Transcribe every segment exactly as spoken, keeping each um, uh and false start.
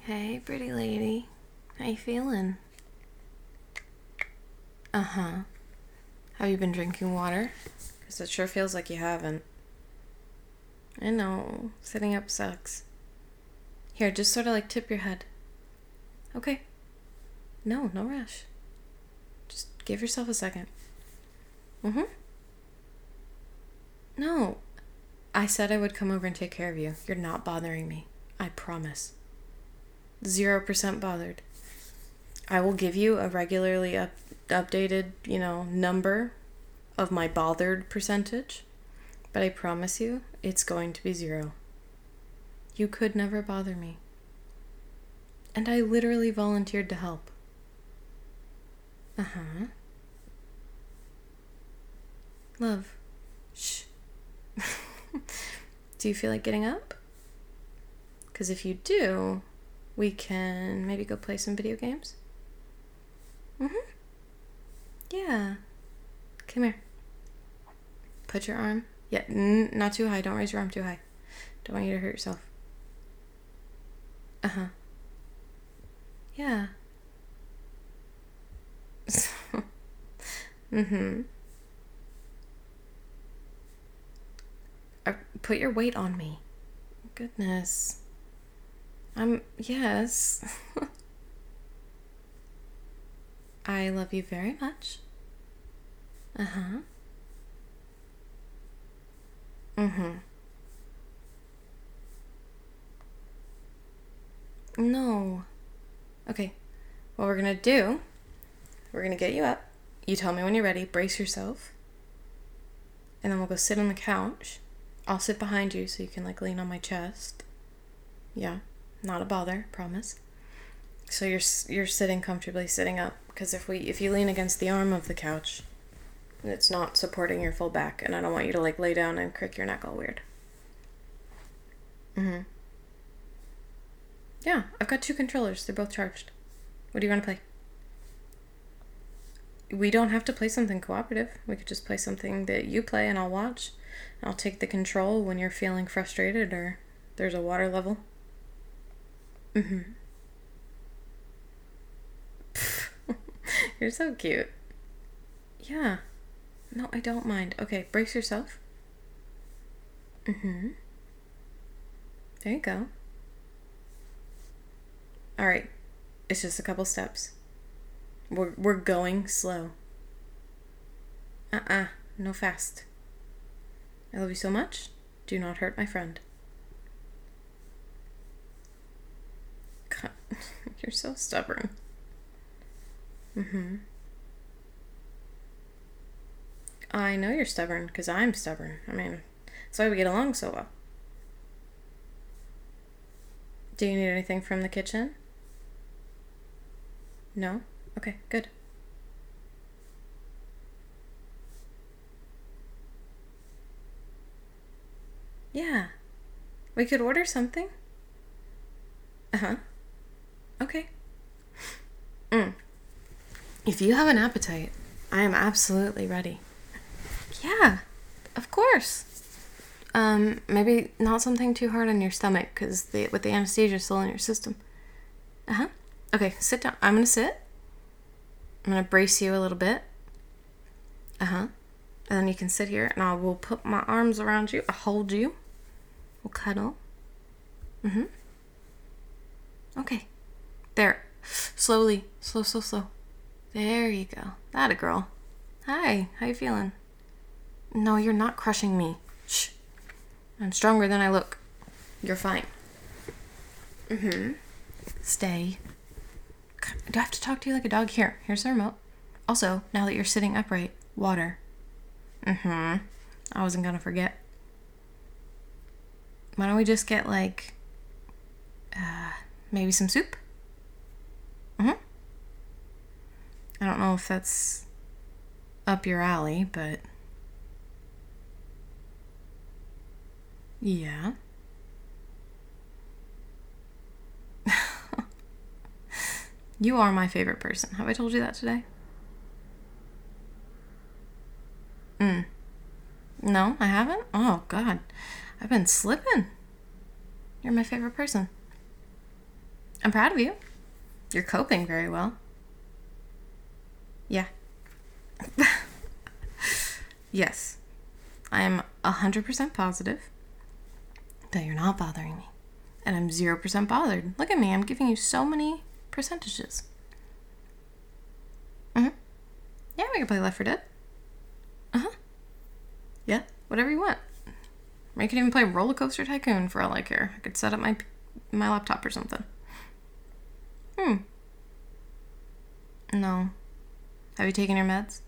Hey, pretty lady. How you feeling? Uh-huh. Have you been drinking water? Because it sure feels like you haven't. I know. Sitting up sucks. Here, just sort of like tip your head. Okay. No, no rush. Just give yourself a second. Mm-hmm. No. I said I would come over and take care of you. You're not bothering me. I promise. Zero percent bothered. I will give you a regularly up, updated, you know, number of my bothered percentage, but I promise you it's going to be zero. You could never bother me. And I literally volunteered to help. Uh-huh. Love. Shh. Do you feel like getting up? Because if you do, we can maybe go play some video games. Mm-hmm. Yeah. Come here. Put your arm. Yeah, n- not too high. Don't raise your arm too high. Don't want you to hurt yourself. Uh-huh. Yeah. mm-hmm. Uh, put your weight on me. Goodness. I'm... Yes. I love you very much. Uh-huh. Mm-hmm. No. Okay. What we're gonna do, we're gonna get you up. You tell me when you're ready. Brace yourself. And then we'll go sit on the couch. I'll sit behind you so you can, like, lean on my chest. Yeah. Not a bother. Promise. So you're you're sitting comfortably, sitting up. Because if we if you lean against the arm of the couch, it's not supporting your full back. And I don't want you to, like, lay down and crick your neck all weird. Mm-hmm. Yeah, I've got two controllers. They're both charged. What do you want to play? We don't have to play something cooperative. We could just play something that you play and I'll watch. I'll take the control when you're feeling frustrated or there's a water level. Mm-hmm. You're so cute. Yeah. No, I don't mind. Okay, brace yourself. Mm-hmm. There you go. All right. It's just a couple steps. We're we're going slow. Uh-uh. No fast. I love you so much. Do not hurt my friend. God, you're so stubborn. Mm-hmm. I know you're stubborn because I'm stubborn. I mean, that's why we get along so well. Do you need anything from the kitchen? No? Okay, good. Yeah. We could order something. Uh-huh. Okay. Mm. If you have an appetite, I am absolutely ready. Yeah, of course. Um, maybe not something too hard on your stomach, because the, with the anesthesia still in your system. Uh-huh. Okay, sit down. I'm going to sit. I'm going to brace you a little bit. Uh-huh. And then you can sit here, and I will put my arms around you. I'll hold you. We'll cuddle. Mm-hmm. Okay. There. Slowly. Slow, slow, slow. There you go. That a girl. Hi. How you feeling? No, you're not crushing me. Shh. I'm stronger than I look. You're fine. Mm-hmm. Stay. Do I have to talk to you like a dog? Here. Here's the remote. Also, now that you're sitting upright, water. Mm-hmm. I wasn't gonna forget. Why don't we just get, like, uh, maybe some soup? Mm-hmm. I don't know if that's up your alley, but... Yeah. You are my favorite person. Have I told you that today? Mm. No, I haven't? Oh, God. I've been slipping. You're my favorite person. I'm proud of you. You're coping very well. Yeah. Yes. I am one hundred percent positive that you're not bothering me. And I'm zero percent bothered. Look at me. I'm giving you so many percentages. Mm-hmm. Yeah, we can play Left four Dead. Uh-huh. Yeah, whatever you want. I could even play Roller Coaster Tycoon for all I care. I could set up my my laptop or something. Hmm. No. Have you taken your meds?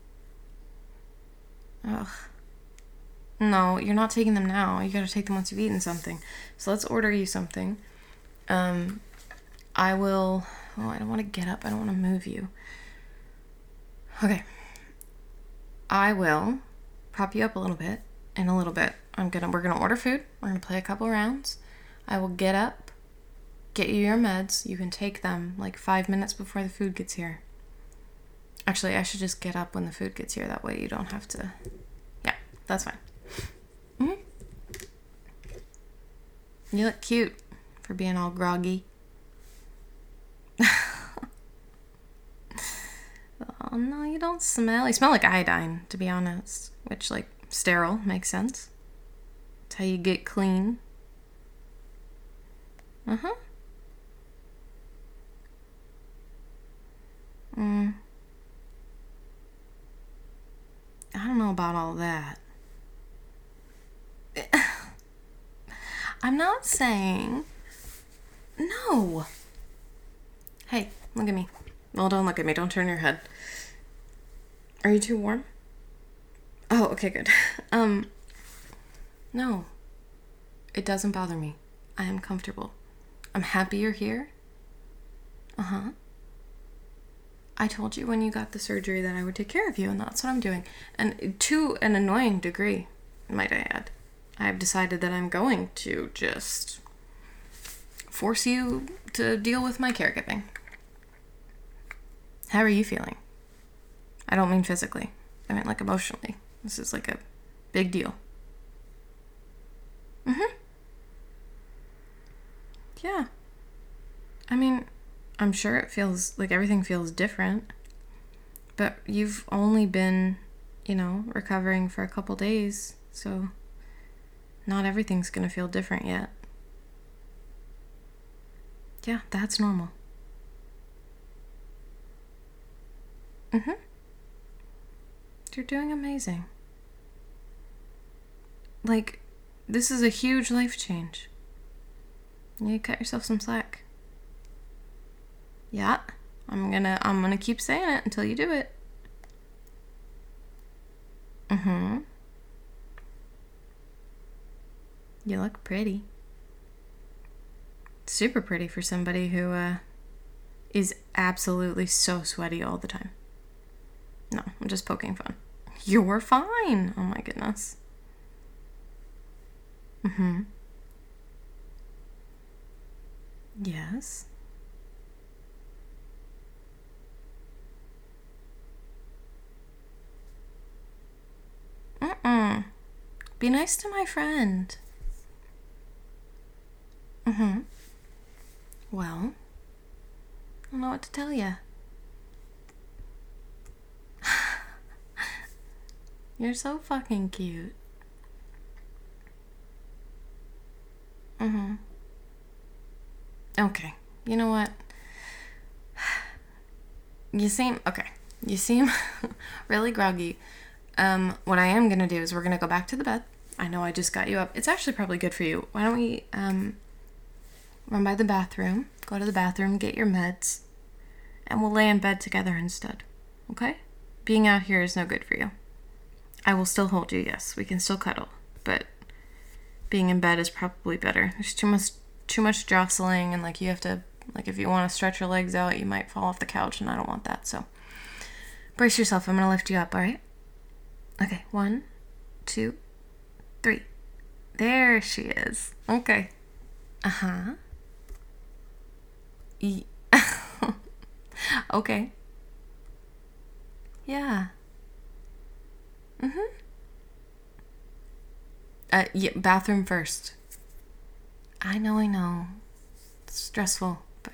Ugh. No, you're not taking them now. You gotta take them once you've eaten something. So let's order you something. Um, I will... Oh, I don't want to get up. I don't want to move you. Okay. I will prop you up a little bit. In a little bit. I'm gonna... We're gonna order food. We're gonna play a couple rounds. I will get up, get you your meds. You can take them like five minutes before the food gets here. Actually, I should just get up when the food gets here. That way you don't have to... Yeah, that's fine. Mm-hmm. You look cute for being all groggy. Oh, no, you don't smell. You smell like iodine, to be honest. Which, like, sterile makes sense. It's how you get clean. Uh-huh. Mm. I don't know about all that. I'm not saying... No. Hey, look at me. Well, don't look at me. Don't turn your head. Are you too warm? Oh, okay, good. Um, no. It doesn't bother me. I am comfortable. I'm happy you're here. Uh-huh. I told you when you got the surgery that I would take care of you, and that's what I'm doing. And to an annoying degree, might I add. I have decided that I'm going to just force you to deal with my caregiving. How are you feeling? I don't mean physically. I mean like emotionally. This is like a big deal. Mm-hmm. Yeah. I mean, I'm sure it feels like everything feels different. But you've only been, you know, recovering for a couple days. So not everything's going to feel different yet. Yeah, that's normal. Mm-hmm. You're doing amazing. Like, this is a huge life change. You cut yourself some slack. Yeah, I'm gonna, I'm gonna keep saying it until you do it. Mm-hmm. You look pretty. Super pretty for somebody who, uh, is absolutely so sweaty all the time. No, I'm just poking fun. You're fine. Oh my goodness. Mm-hmm. Yes. Mm-mm. Be nice to my friend. Mm-hmm. Well, I don't know what to tell you. You're so fucking cute. Mm-hmm. Okay. You know what? You seem... Okay. You seem really groggy. Um, what I am gonna do is we're gonna go back to the bed. I know I just got you up. It's actually probably good for you. Why don't we, um, run by the bathroom, go to the bathroom, get your meds, and we'll lay in bed together instead. Okay? Being out here is no good for you. I will still hold you, yes. We can still cuddle. But being in bed is probably better. There's too much too much jostling, and like you have to, like if you want to stretch your legs out, you might fall off the couch, and I don't want that. So brace yourself. I'm going to lift you up, all right? Okay, one, two, three. There she is. Okay. Uh-huh. E- okay. Yeah. Mm-hmm. Uh, yeah, bathroom first. I know, I know. It's stressful,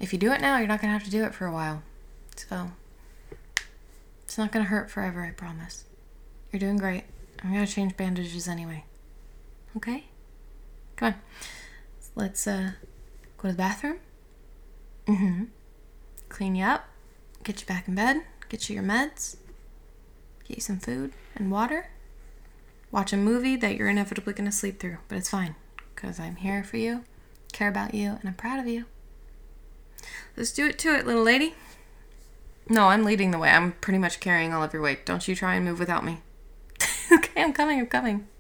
if you do it now, you're not going to have to do it for a while. So, it's not going to hurt forever, I promise. You're doing great. I'm going to change bandages anyway. Okay? Come on. Let's uh, go to the bathroom. Mm-hmm. Clean you up. Get you back in bed. Get you your meds. Get you some food and water. Watch a movie that you're inevitably going to sleep through. But it's fine. Because I'm here for you. Care about you. And I'm proud of you. Let's do it to it, little lady. No, I'm leading the way. I'm pretty much carrying all of your weight. Don't you try and move without me. Okay, I'm coming. I'm coming.